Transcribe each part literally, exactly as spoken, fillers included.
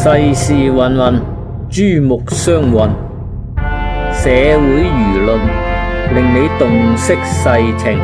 世事芸芸，珠目相混，社會輿論令你洞悉世情。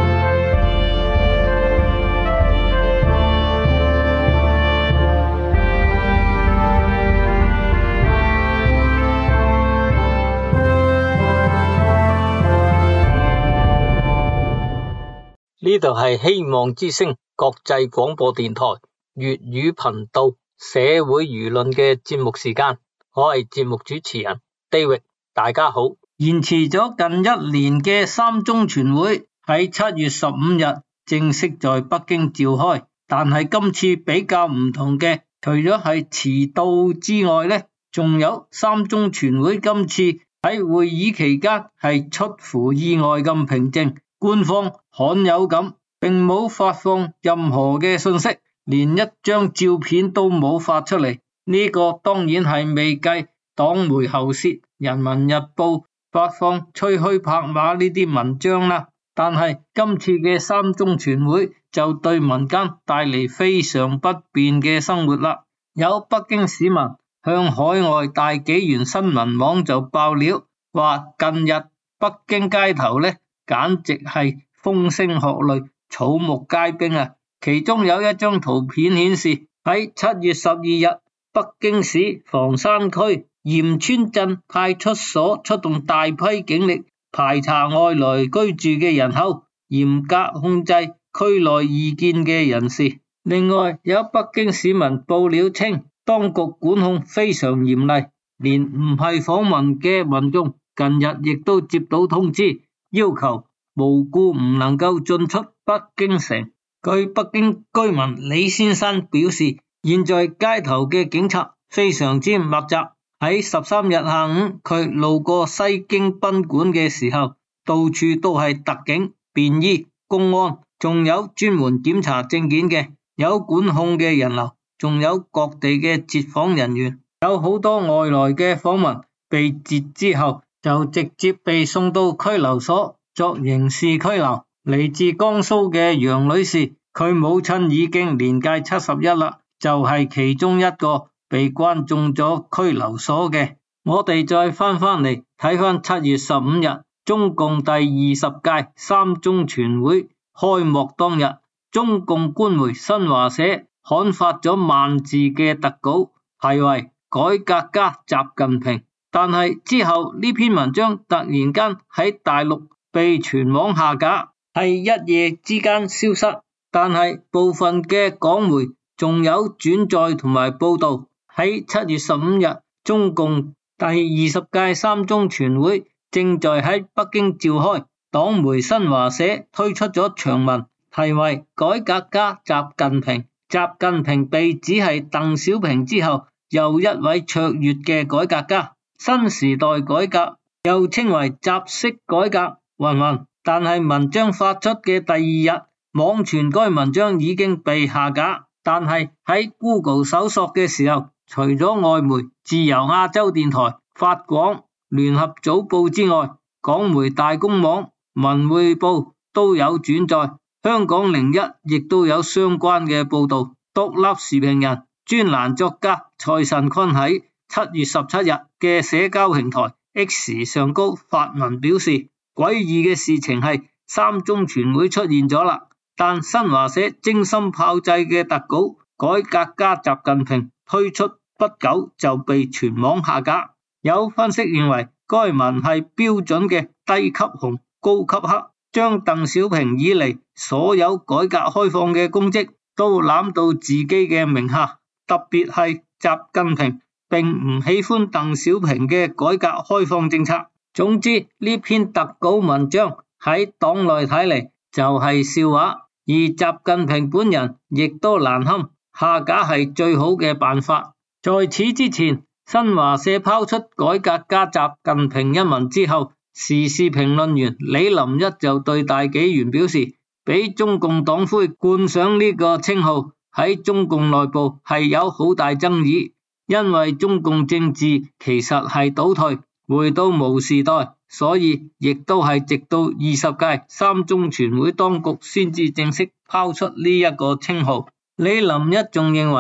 呢度係希望之聲國際廣播電台粵語頻道社會輿論嘅節目時間，我係節目主持人 David， 大家好。延遲咗近一年嘅三中全會喺七月十五日正式在北京召開，但係今次比較唔同嘅，除咗係遲到之外呢，仲有三中全會今次喺會議期間係出乎意外咁平靜。官方罕有咁並冇發放任何嘅信息，連一張照片都冇發出嚟。呢個當然係未計黨媒喉舌《人民日報》發放吹噓拍馬呢啲文章啦。但係今次嘅三中全會就對民間帶嚟非常不便嘅生活啦。有北京市民向海外大紀元新聞網就爆料，話近日北京街頭呢簡直係風聲鶴唳，草木皆兵啊！其中有一張圖片顯示，喺七月十二日，北京市房山區鹽村鎮派出所出動大批警力排查外來居住嘅人口，嚴格控制區內異見嘅人士。另外，有北京市民報料稱，當局管控非常嚴厲，連唔係訪問嘅民眾近日亦都接到通知，要求無故唔能夠進出北京城。據北京居民李先生表示，現在街頭嘅警察非常之密集。喺十三日下午，佢路過西京賓館嘅時候，到處都係特警、便衣、公安，仲有專門檢查證件嘅，有管控嘅人流，仲有各地嘅截訪人員。有好多外來嘅訪民被截之後，就直接被送到拘留所作刑事拘留。嚟自江蘇嘅楊女士，佢母親已經年屆七十一啦，就係其中一個被關中咗拘留所嘅。我哋再翻翻嚟睇翻七月十五日，中共第二十屆三中全會開幕當日，中共官媒新華社刊發咗萬字嘅特稿，係為改革家習近平。但係之後呢篇文章突然間喺大陸被全網下架，係一夜之間消失。但係部分嘅港媒仲有轉載同埋報道，喺七月十五日，中共第二十屆三中全會正在喺北京召開，黨媒新華社推出咗長文，題為改革家習近平。習近平被指係鄧小平之後又一位卓越嘅改革家，新時代改革又稱為習式改革，云云。但係文章發出嘅第二日，網傳該文章已經被下架。但係喺 Google 搜索嘅時候，除咗外媒自由亞洲電台、法廣、聯合早報之外，港媒大公網、文匯報都有轉載，香港零一亦都有相關嘅報道。獨立時評人、專欄作家蔡慎坤喺七月十七日嘅社交平台 X 上高發文表示，詭異嘅事情係三中全會出現咗啦，但新華社精心炮製嘅特稿改革家習近平推出不久就被全網下架。有分析認為，該文係標準嘅低級紅高級黑，將鄧小平以嚟所有改革開放嘅功績都攬到自己嘅名下，特別係習近平並唔喜歡鄧小平嘅改革開放政策。總之，呢篇特稿文章喺黨內睇嚟就係笑話，而習近平本人亦都難堪，下架係最好嘅辦法。在此之前，新華社拋出改革家習近平一文之後，時事評論員李林一就對大紀元表示，俾中共黨魁冠上呢個稱號喺中共內部係有好大爭議，因為中共政治其實係倒退，回到毛時代，所以亦都係直到二十屆三中全會當局先至正式拋出呢一個稱號。李林一仲認為，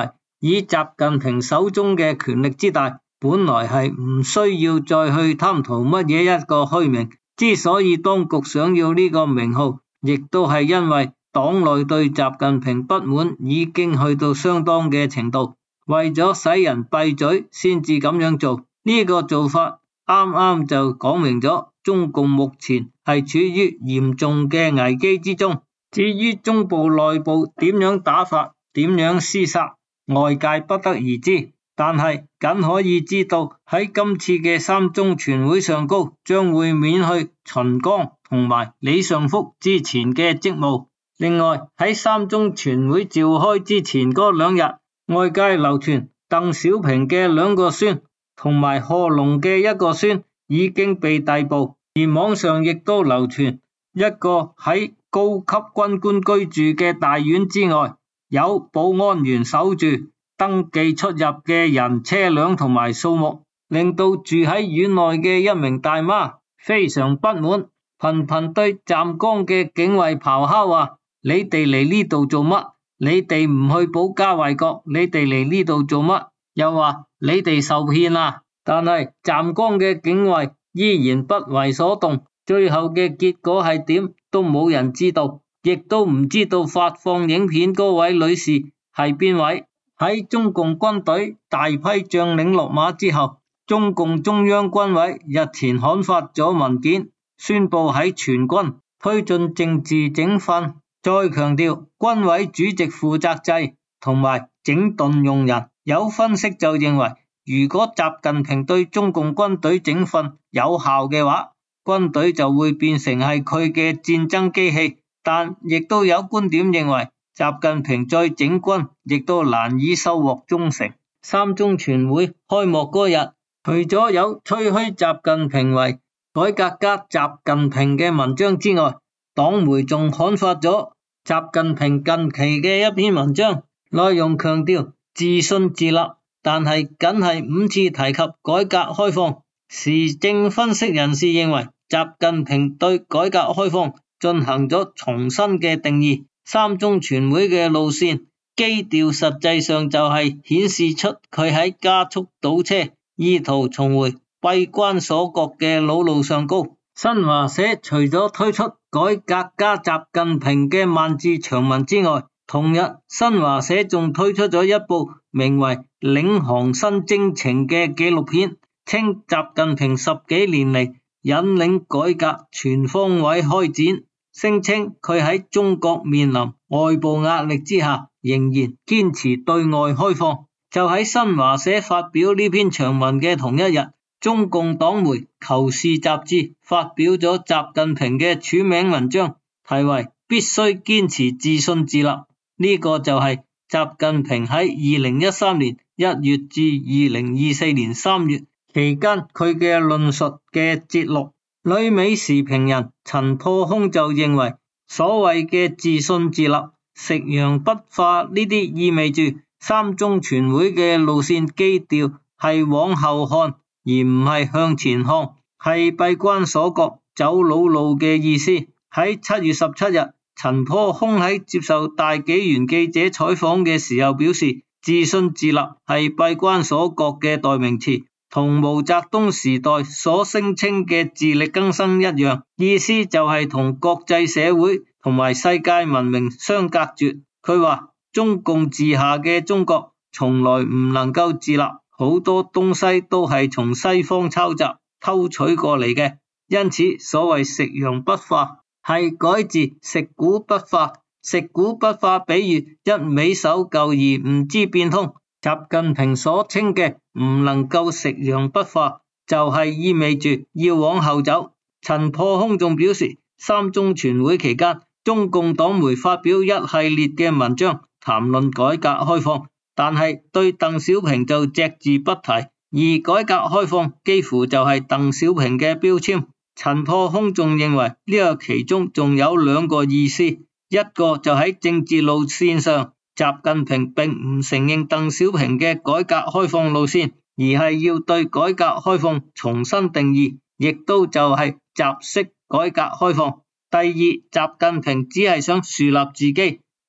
以習近平手中嘅權力之大，本來係唔需要再去貪圖乜嘢一個虛名。之所以當局想要呢個名號，亦都係因為黨內對習近平不滿已經去到相當嘅程度，為咗使人閉嘴先至咁樣做。呢個做法啱啱就講明咗中共目前係處於嚴重嘅危機之中。至於中部內部點樣打法，點樣廝殺，外界不得而知，但係僅可以知道喺今次嘅三中全會上高將會免去秦剛同埋李尚福之前嘅職務。另外喺三中全會召開之前嗰兩日，外界流傳鄧小平嘅兩個孫同埋賀龍嘅一個孫已經被逮捕，而網上亦都流傳一個喺高級軍官居住嘅大院之外有保安員守住，登記出入嘅人、車輛同埋數目，令到住喺院內嘅一名大媽非常不滿，頻頻對站崗嘅警衛咆哮話：你哋嚟呢度做乜？你哋唔去保家衛國，你哋嚟呢度做乜？又話你哋受騙啦。但係站崗嘅警衛依然不為所動，最後嘅結果係點都冇人知道，亦都唔知道發放影片嗰位女士係邊位。喺中共軍隊大批將領落馬之後，中共中央軍委日前刊發咗文件，宣布喺全軍推進政治整訓，再強調軍委主席負責制同埋整頓用人。有分析就認為，如果習近平對中共軍隊整訓有效嘅話，軍隊就會變成係佢嘅戰爭機器。但亦都有觀點認為，習近平再整軍亦都難以收穫忠誠。三中全會開幕嗰日，除咗有吹噓習近平為改革家習近平嘅文章之外，黨媒仲刊發咗習近平近期嘅一篇文章，內容強調自信自立，但係僅係五次提及改革開放。時政分析人士認為，習近平對改革開放進行咗重新嘅定義。三中全會嘅路線基調實際上就係顯示出佢喺加速倒車，意圖重回閉關鎖國嘅老路上高。新華社除咗推出改革家習近平嘅萬字長文之外，同日新華社仲推出咗一部名為《領航新征程》嘅紀錄片，稱習近平十幾年嚟引領改革全方位開展，聲稱佢喺中國面臨外部壓力之下，仍然堅持對外開放。就喺新華社發表呢篇長文嘅同一日，中共黨媒《求是》雜誌發表咗習近平嘅署名文章，題為必須堅持自信自立。呢個就係習近平喺二零一三年一月至二零二四年三月期間佢嘅論述嘅節錄。旅美時評人陳破空就認為，所謂嘅自信自立、食洋不化呢啲意味住三中全會嘅路線基調係往後看，而唔係向前看，係閉關鎖國走老路嘅意思。喺七月十七日，陳破空喺接受大紀元記者採訪嘅時候表示，自信自立係閉關鎖國嘅代名詞，同毛澤東時代所聲稱嘅自力更生一樣，意思就係同國際社會同埋世界文明相隔絕。佢話中共治下嘅中國從來唔能夠自立，好多東西都係從西方抄襲偷取過嚟嘅，因此所謂食洋不化係改自食古不化，食古不化比喻一味守舊而唔知變通。習近平所稱嘅唔能夠食洋不化，就係意味住要往後走。陳破空仲表示，三中全會期間，中共黨媒發表一系列嘅文章，談論改革開放，但係對鄧小平就隻字不提，而改革開放幾乎就係鄧小平嘅標籤。陳破空仲認為呢個其中仲有兩個意思，一個就喺政治路線上，習近平並唔承認鄧小平嘅改革開放路線，而係要對改革開放重新定義，亦都就係習式改革開放。第二，習近平只係想樹立自己，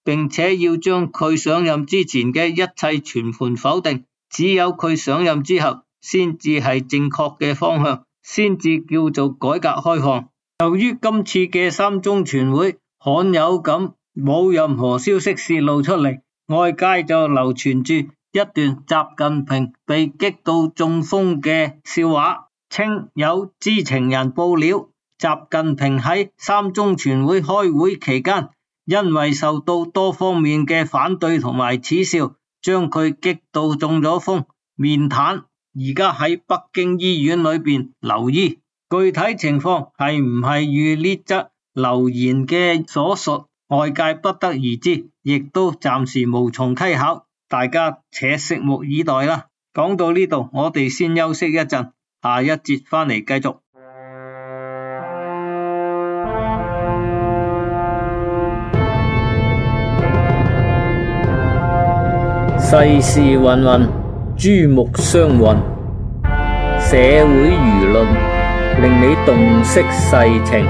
並且要將佢上任之前嘅一切全盤否定，只有佢上任之後先至係正確嘅方向，先至叫做改革開放。由於今次嘅三中全會罕有咁冇任何消息泄露出嚟，外界就流傳住一段習近平被激到中風嘅笑話，稱有知情人報料，習近平喺三中全會開會期間，因為受到多方面嘅反對同埋恥笑，將佢激到中咗風，面癱，而家喺北京醫院裏邊留醫。具體情況係唔係如呢則流言嘅所述，外界不得而知，亦都暫時無從稽考，大家且拭目以待啦。講到呢度，我哋先休息一陣，下一節翻嚟繼續。世事芸芸，珠目相混，社會輿論令你洞悉世情。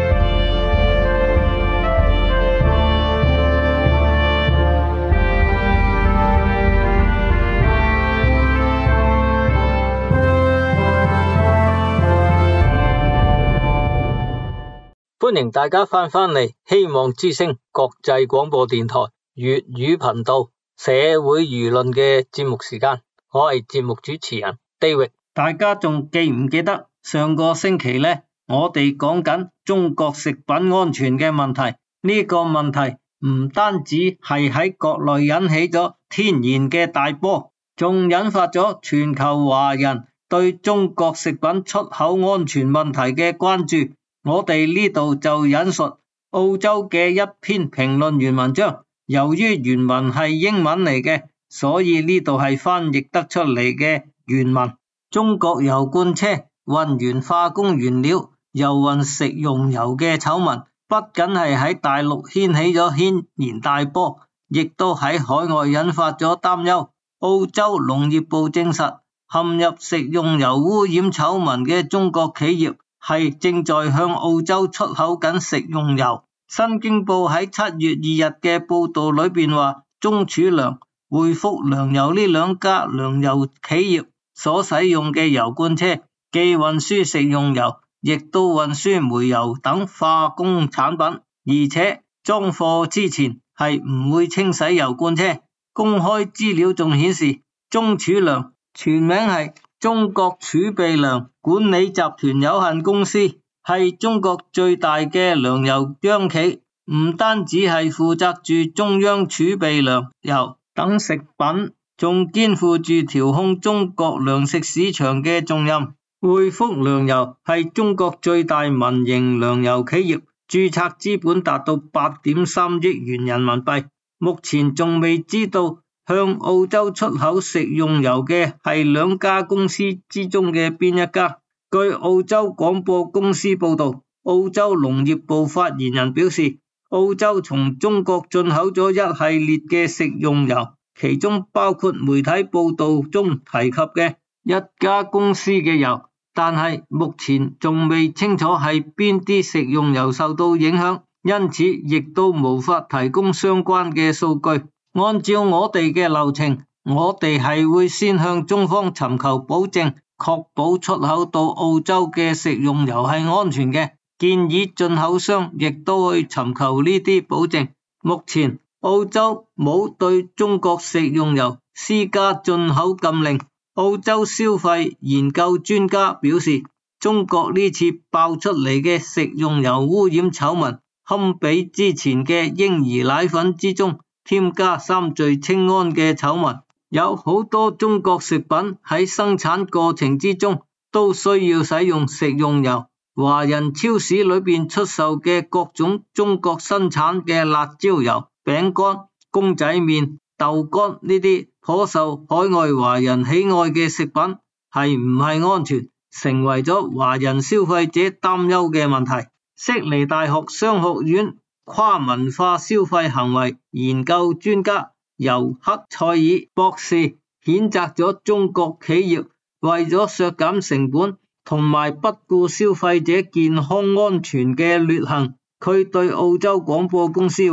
歡迎大家翻返嚟希望之聲國際廣播電台粵語頻道社會輿論嘅節目時間，我係節目主持人 David。大家仲記唔記得上個星期呢，我哋講緊中國食品安全嘅問題，呢個問題唔單止係喺國內引起咗天然嘅大波，仲引發咗全球華人對中國食品出口安全問題嘅關注。我哋呢度就引述澳洲嘅一篇評論員文章，由於原文係英文嚟嘅，所以呢度係翻譯得出嚟嘅原文。中國油罐車運完化工原料又運食用油嘅醜聞，不僅係喺大陸掀起咗軒然大波，亦都喺海外引發咗擔憂。澳洲農業部證實，陷入食用油污染醜聞嘅中國企業係正在向澳洲出口緊食用油。新京報喺七月二日嘅報道裏邊話，中儲糧、匯福糧油呢兩家糧油企業所使用嘅油罐車，既運輸食用油，亦都運輸煤油等化工產品，而且裝貨之前係唔會清洗油罐車。公開資料仲顯示，中儲糧全名係中國儲備糧管理集團有限公司，係中國最大嘅糧油央企，唔單止係負責住中央儲備糧油等食品，仲肩負住調控中國糧食市場嘅重任。匯福糧油係中國最大民營糧油企業，註冊資本達到八點三億元人民幣，目前仲未知道向澳洲出口食用油嘅係兩家公司之中嘅邊一家。據澳洲廣播公司報道，澳洲農業部發言人表示，澳洲從中國進口咗一系列嘅食用油，其中包括媒體報道中提及嘅一家公司嘅油，但係目前仲未清楚係邊啲食用油受到影響，因此亦都無法提供相關嘅數據。按照我哋嘅流程，我哋係會先向中方尋求保證，確保出口到澳洲嘅食用油係安全嘅，建議進口商亦都去尋求呢啲保證。目前澳洲冇對中國食用油施加進口禁令。澳洲消費研究專家表示，中國呢次爆出嚟嘅食用油污染醜聞，堪比之前嘅嬰兒奶粉之中添加三聚氰胺嘅醜聞。有好多中國食品喺生產過程之中都需要使用食用油。華人超市裏邊出售嘅各種中國生產嘅辣椒油、餅乾、公仔麵、豆乾呢啲頗受海外華人喜愛嘅食品，係唔係安全，成為咗華人消費者擔憂嘅問題。悉尼大學商學院跨文化消費行為研究專家尤克塞爾博士譴責咗中國企業為咗削減成本同埋不顧消費者健康安全嘅劣行。佢對澳洲廣播公司話，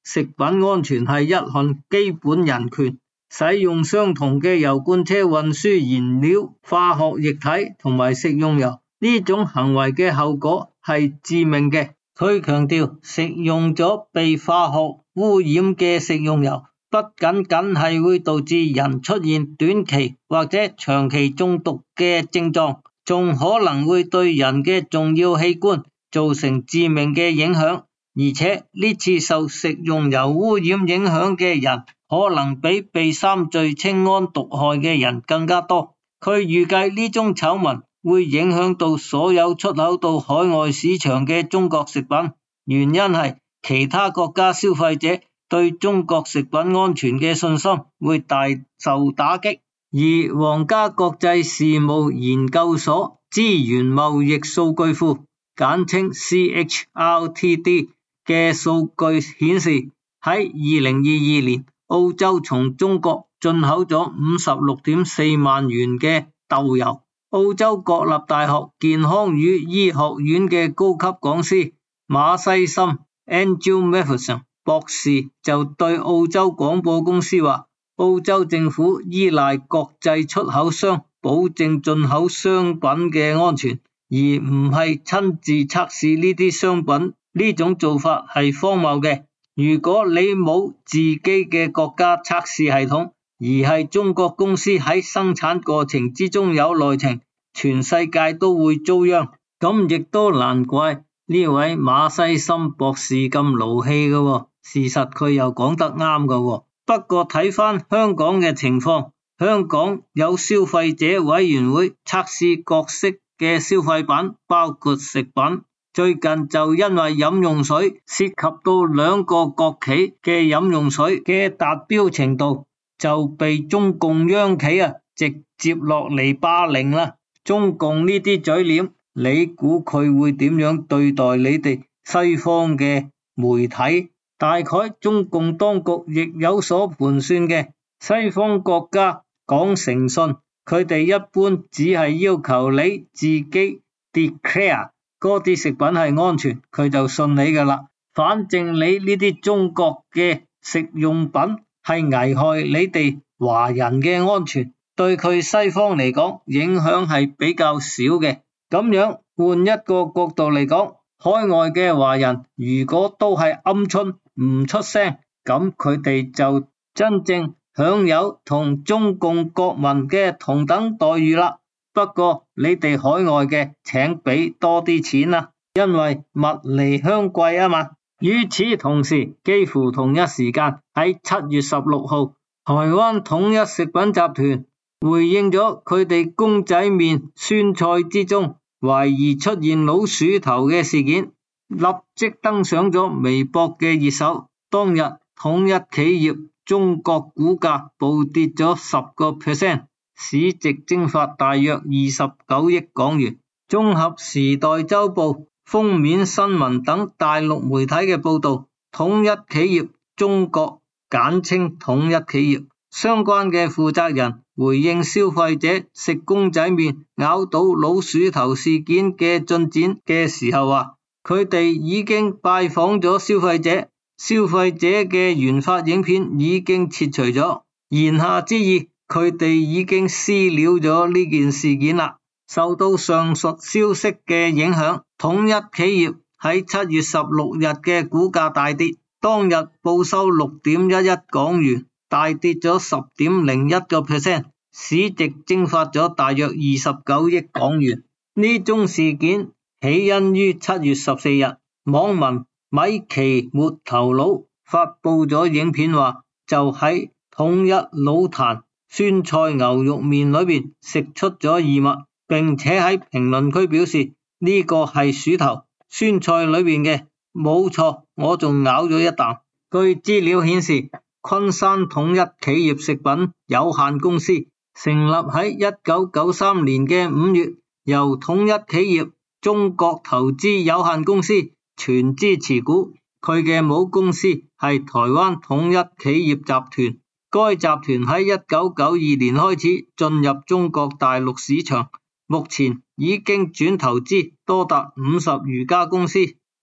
食品安全係一項基本人權。使用相同嘅油罐車運輸燃料、化學液體同埋食用油，呢種行為嘅後果係致命嘅。佢強調，食用咗被化學污染嘅食用油，不僅僅係會導致人出現短期或者長期中毒嘅症狀，仲可能會對人嘅重要器官造成致命嘅影響。而且呢次受食用油污染影響嘅人，可能比被三聚氰胺毒害嘅人更加多。佢預計呢宗醜聞會影響到所有出口到海外市場嘅中國食品，原因係其他國家消費者對中國食品安全嘅信心會大受打擊。而皇家國際事務研究所資源貿易數據庫簡稱 C H R T D 嘅數據顯示，喺二零二二年澳洲從中國進口咗五十六點四萬元嘅豆油。澳洲國立大學健康與醫學院嘅高級講師馬西森 Angel Matheson 博士就對澳洲廣播公司話，澳洲政府依賴國際出口商保證進口商品嘅安全，而唔係親自測試呢啲商品。呢種做法係荒謬嘅。如果你冇自己嘅國家測試系統，而係中國公司喺生產過程之中有內情，全世界都會遭殃。咁亦都難怪呢位馬西森博士咁勞氣嘅喎。事實佢又講得啱嘅喎。不過睇返香港嘅情況，香港有消費者委員會測試各式嘅消費品，包括食品。最近就因為飲用水涉及到兩個國企嘅飲用水嘅達標程度，就被中共央企啊直接落嚟霸凌啦。中共呢啲嘴臉，你估佢會點樣對待你哋西方嘅媒體？大概中共當局亦有所盤算嘅。西方國家講誠信，佢哋一般只係要求你自己 declare嗰啲食品係安全，佢就信你噶啦。反正你呢啲中國嘅食用品係危害你哋華人嘅安全，對佢西方嚟講影響係比較少嘅。咁樣換一個角度嚟講，海外嘅華人如果都係鵪鶉唔出聲，咁佢哋就真正享有同中共國民嘅同等待遇啦。不過你哋海外嘅請俾多啲錢啦，因為物離鄉貴啊嘛。與此同時，幾乎同一時間喺七月十六號，台灣統一食品集團回應咗佢哋公仔麵酸菜之中懷疑出現老鼠頭嘅事件，立即登上咗微博嘅熱搜。當日統一企業中國股價暴跌咗十個 percent。市值蒸發大約二十九億港元。綜合時代週報、封面新聞等大陸媒體嘅報道，統一企業中國簡稱統一企業相關嘅負責人回應消費者食公仔麵咬到老鼠頭事件嘅進展嘅時候話，佢哋已經拜訪咗消費者，消費者嘅原發影片已經撤除咗，言下之意，佢哋已經私了咗呢件事件啦。受到上述消息嘅影響，統一企業喺七月十六日嘅股價大跌，當日報收六點一一港元，大跌咗十點零一個 percent， 市值蒸發咗大約二十九億港元。呢宗事件起因於七月十四日，網民米奇沒頭腦發布咗影片話，就喺統一老壇酸菜牛肉麵裏邊食出咗異物，並且喺評論區表示呢個係鼠頭，酸菜裏邊嘅，冇錯，我仲咬咗一啖。據資料顯示，昆山統一企業食品有限公司成立喺一九九三年嘅五月，由統一企業中國投資有限公司全資持股，佢嘅母公司係台灣統一企業集團。該集團喺一九九二年開始進入中國大陸市場，目前已經轉投資多達五十餘家公司。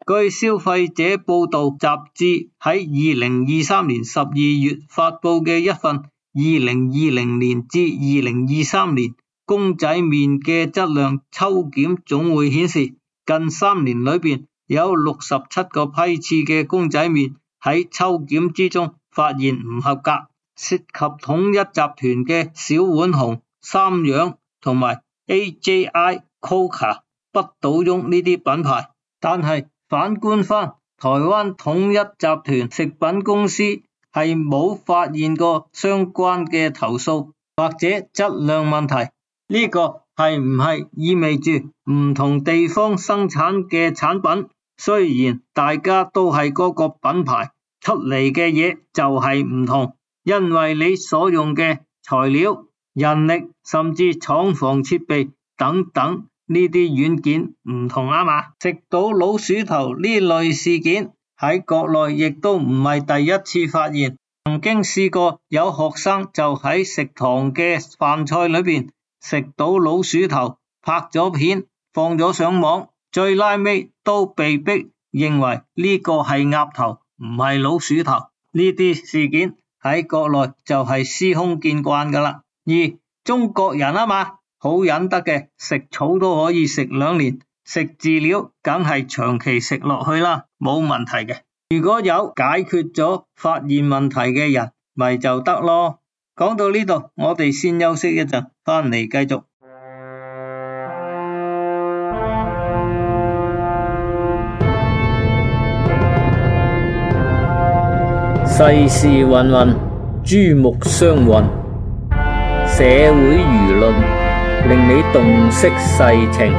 據消費者報導雜誌喺二零二三年十二月發佈嘅一份二零二零年至二零二三年公仔麵嘅質量抽檢總會顯示，近三年裏邊有六十七個批次嘅公仔麵喺抽檢之中發現唔合格，涉及統一集團嘅小碗紅、三養同埋 A J I、Coca、不倒翁呢啲品牌。但係反觀翻台灣統一集團食品公司係冇發現過相關嘅投訴或者質量問題。呢個係唔係意味住唔同地方生產嘅產品，雖然大家都係嗰個品牌，出嚟嘅嘢就係唔同，因為你所用嘅材料、人力甚至廠房設備等等呢啲軟件唔同啊嘛。食到老鼠頭呢類事件喺國內亦都唔係第一次發現，曾經試過有學生就喺食堂嘅飯菜裏邊食到老鼠頭，拍咗片放咗上網，最拉尾都被逼認為呢個係鴨頭唔係老鼠頭。呢啲事件喺國內就係司空見慣噶啦，而中國人啊嘛，好忍得嘅，食草都可以食兩年，食飼料梗係長期食落去啦，冇問題嘅。如果有解決咗發現問題嘅人咪就得咯。講到呢度，我哋先休息一陣，翻嚟繼續。世事芸芸，珠目相混，社會輿論令你洞悉世情。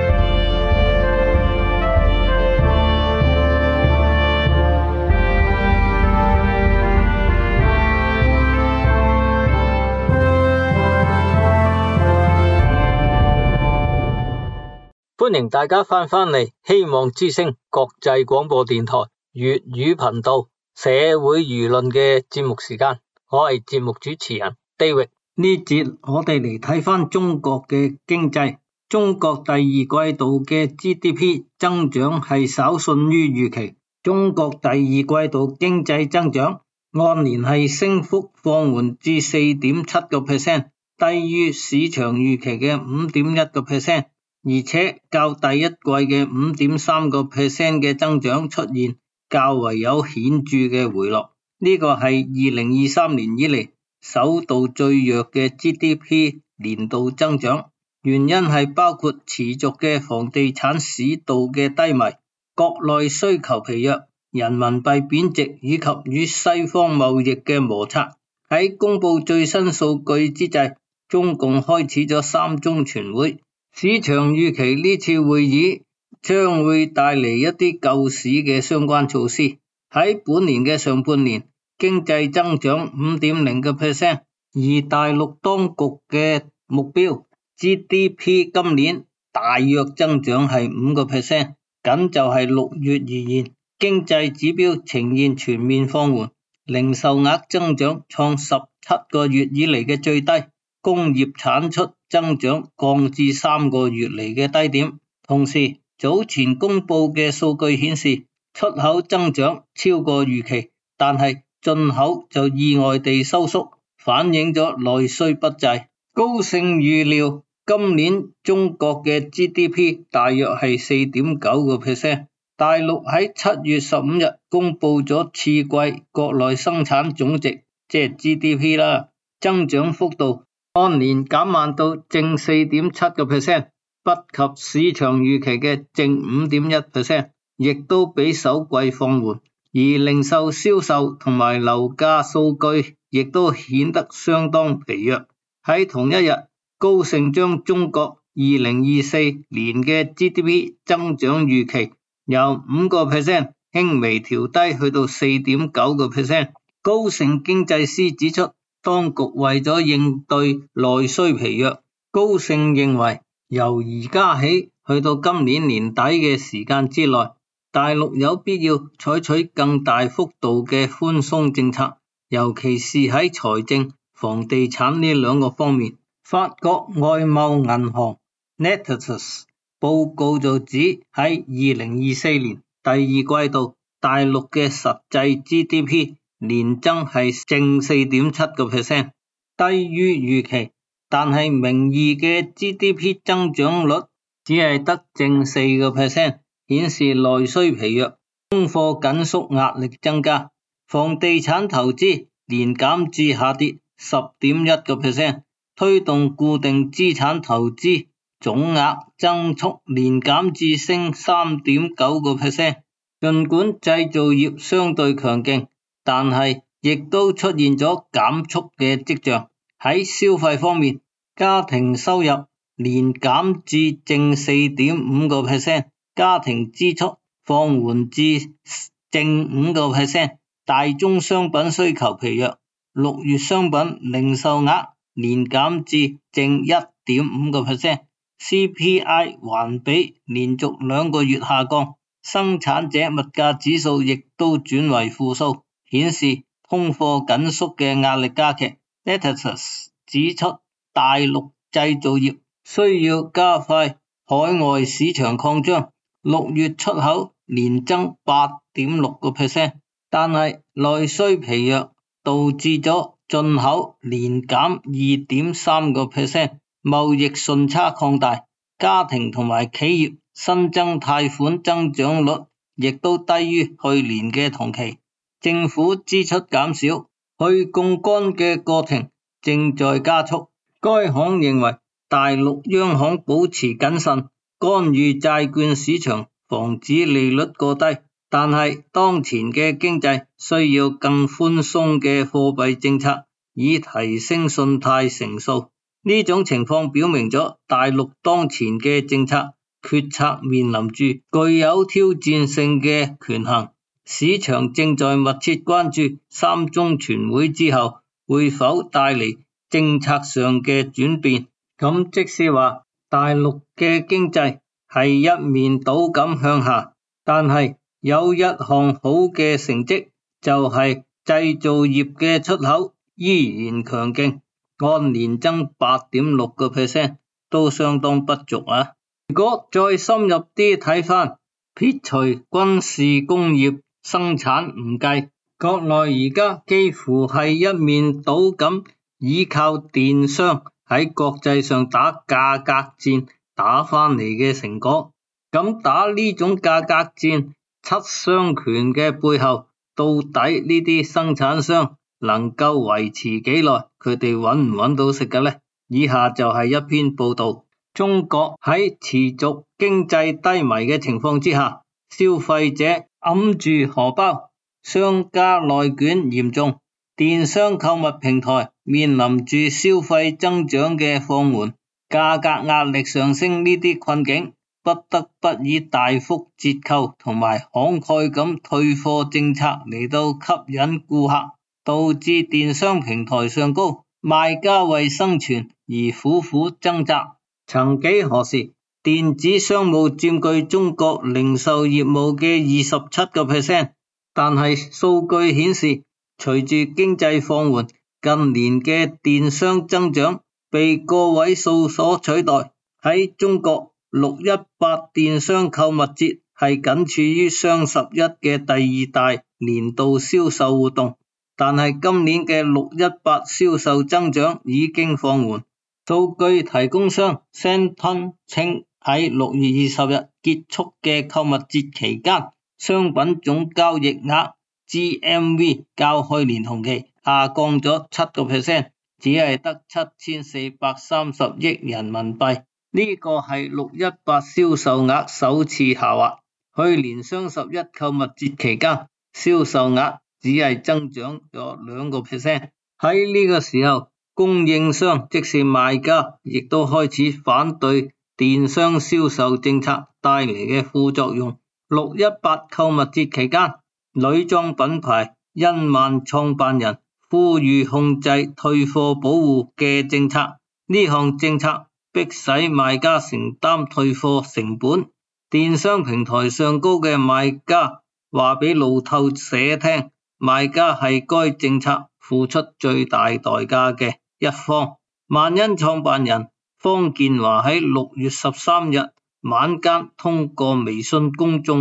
歡迎大家翻返嚟希望之聲國際廣播電台粵語頻道社會輿論嘅節目時間，我係節目主持人 David。呢節我哋嚟睇翻中國嘅經濟。中國第二季度嘅 G D P 增長係稍遜於預期。中國第二季度經濟增長按年係升幅放緩至 四點七個 percent， 低於市場預期嘅 五點一個 percent。而且較第一季嘅 五點三個 percent 嘅增長出現較為有顯著嘅回落，呢個係二零二三年以嚟首度最弱嘅 G D P 年度增長，原因係包括持續嘅房地產市道嘅低迷、國內需求疲弱、人民幣貶值以及與西方貿易嘅摩擦。喺公布最新數據之際，中共開始咗三中全會。市場預期呢次會議將會帶嚟一啲救市嘅相關措施。喺本年嘅上半年，經濟增長 五點零個 percent， 而大陸當局嘅目標 G D P 今年大約增長係五個 percent， 僅就係六月而言，經濟指標呈現全面放緩，零售額增長創十七個月以嚟嘅最低，工業產出增長降至三個月嚟嘅低點。同時，早前公布嘅數據顯示，出口增長超過預期，但係進口就意外地收縮，反映咗內需不濟。高盛預料今年中國嘅 G D P 大約係 四點九個 percent。大陸喺七月十五日公布咗次季國內生產總值，即係 G D P 啦，增長幅度按年減慢到正 四點七個 percent， 不及市場預期嘅正 五點一 percent， 亦都比首季放緩。而零售銷售同埋樓價數據亦都顯得相當疲弱。喺同一日，高盛將中國二零二四年嘅 G D P 增長預期由五個 percent 輕微調低去到 四點九個 percent。高盛經濟師指出，當局為咗應對內需疲弱，高盛認為由而家起去到今年年底嘅時間之內，大陸有必要採取更大幅度嘅寬鬆政策，尤其是喺財政、房地產呢兩個方面。法國外貿銀行 Natixis 報告就指喺二零二四年第二季度大陸嘅實際 G D P 年增係正 四點七個 percent， 低於預期，但係名義嘅 G D P 增長率只係得正四個 percent， 顯示內需疲弱，供貨緊縮壓力增加，房地產投資年減至下跌 十點一個 percent， 推動固定資產投資總額增速年減至升 三點九個 percent。 儘管製造業相對強勁，但係亦都出現咗減速嘅跡象。喺消費方面，家庭收入年減至正 四點五個 percent， 家庭支出放緩至正五個 percent， 大宗商品需求疲弱，六月商品零售額年減至正 一點五個 percent， C P I 環比連續兩個月下降，生產者物價指數亦都轉為負數，顯示通貨緊縮嘅壓力加劇。Reuters 指出，大陸製造業需要加快海外市場擴張，六月出口年增 八點六個 percent， 但係內需疲弱導致咗進口年減 二點三個 percent， 貿易順差擴大，家庭同埋企業新增貸款增長率亦都低於去年嘅同期，政府支出減少，去槓桿嘅過程正在加速。該行認為大陸央行保持謹慎，干預債券市場，防止利率過低，但係當前嘅經濟需要更寬鬆嘅貨幣政策，以提升信貸成數。呢種情況表明咗大陸當前嘅政策決策面臨住具有挑戰性嘅權衡，市場正在密切關注三中全會之後會否帶嚟政策上嘅轉變。咁即是話大陸嘅經濟係一面倒咁向下，但係有一項好嘅成績就係製造業嘅出口依然強勁，按年增 八點六個 percent， 都相當不俗啊。如果再深入啲睇翻，撇除軍事工業生產唔計，國內而家幾乎係一面倒咁依靠電商喺國際上打價格戰打翻嚟嘅成果。咁打呢種價格戰七傷拳嘅背後，到底呢啲生產商能夠維持幾耐？佢哋揾唔揾到食嘅呢？以下就係一篇報道。中國喺持續經濟低迷嘅情況之下，消費者揞住荷包，商家內卷嚴重，電商購物平台面臨住消費增長嘅放緩，價格壓力上升呢啲困境，不得不以大幅折扣同埋慷慨咁退貨政策嚟到吸引顧客，導致電商平台上高賣家為生存而苦苦掙扎。曾幾何時，電子商務佔據中國零售業務嘅二十七個 percent， 但係數據顯示，隨住經濟放緩，近年嘅電商增長被個位數所取代。喺中國，六一八電商購物節係僅次於雙十一嘅第二大年度銷售活動，但係今年嘅六一八銷售增長已經放緩。數據提供商 Centon 稱，喺六月二十日結束嘅購物節期間，商品總交易額 G M V 較去年同期下降咗七個 percent， 只係得七千四百三十億人民幣。呢個係六一八銷售額首次下滑。去年雙十一購物節期間，銷售額只係增長咗兩個 percent。喺呢個時候，供應商即是賣家，亦都開始反對電商銷售政策帶嚟嘅副作用。六一八購物節期間，女裝品牌欣曼創辦人呼籲控制退貨保護嘅政策，呢項政策迫使賣家承擔退貨成本。電商平台上高嘅賣家話俾路透社聽，賣家係該政策付出最大代價嘅一方。萬欣創辦人方健華喺六月十三日晚間通過微信公眾號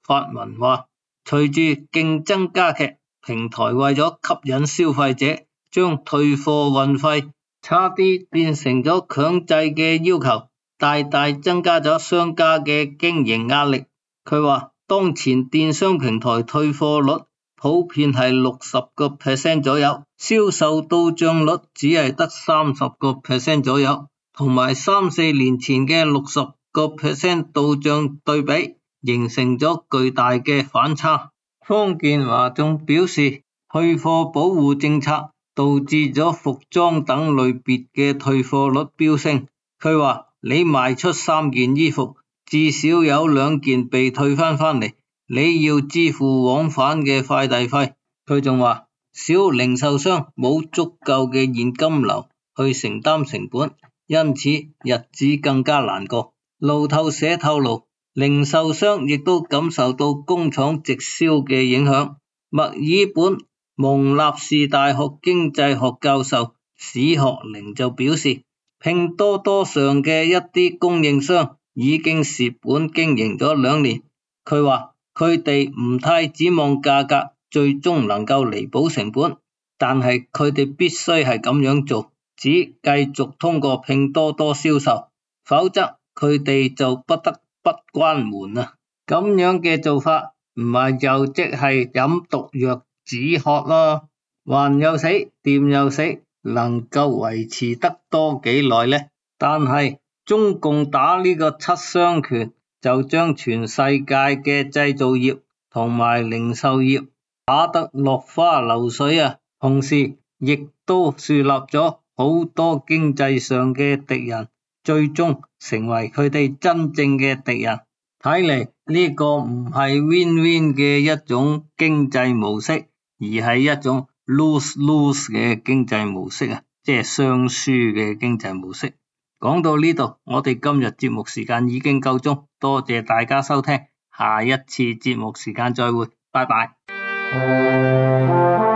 發文話，隨住競爭加劇，平台為咗吸引消費者，將退貨運費差啲變成咗強制嘅要求，大大增加咗商家嘅經營壓力。佢話當前電商平台退貨率普遍係六十個 percent 左右，銷售到賬率只係得三十個 percent 左右，同埋三四年前嘅六十個 percent 到賬對比，形成咗巨大嘅反差。方健華仲表示，退貨保護政策導致咗服裝等類別嘅退貨率飆升。佢話你賣出三件衣服，至少有兩件被退翻返嚟，你要支付往返嘅快遞費。佢仲話小零售商冇足夠嘅現金流去承擔成本，因此日子更加難過。路透社透露，零售商亦都感受到工廠直銷嘅影響。墨爾本蒙納士大學經濟學教授史學寧就表示，拼多多上嘅一啲供應商已經蝕本經營咗兩年。佢話佢哋唔太指望價格最終能夠彌補成本，但係佢哋必須係咁樣做，只繼續通過拼多多銷售，否則佢哋就不得不關門啦。咁樣嘅做法唔係就即係飲毒藥止渴咯，還又死，店又死，能夠維持得多幾耐呢？但係中共打呢個七傷拳，就將全世界嘅製造業同埋零售業打得落花流水啊！同時亦都樹立咗好多經濟上嘅敵人，最終成為佢哋真正嘅敵人。睇嚟呢個唔係 win-win 嘅一種經濟模式，而係一種 lose-lose 嘅經濟模式啊，即係雙輸嘅經濟模式。講到呢度，我哋今日節目時間已經夠鐘，多謝大家收聽，下一次節目時間再會，拜拜。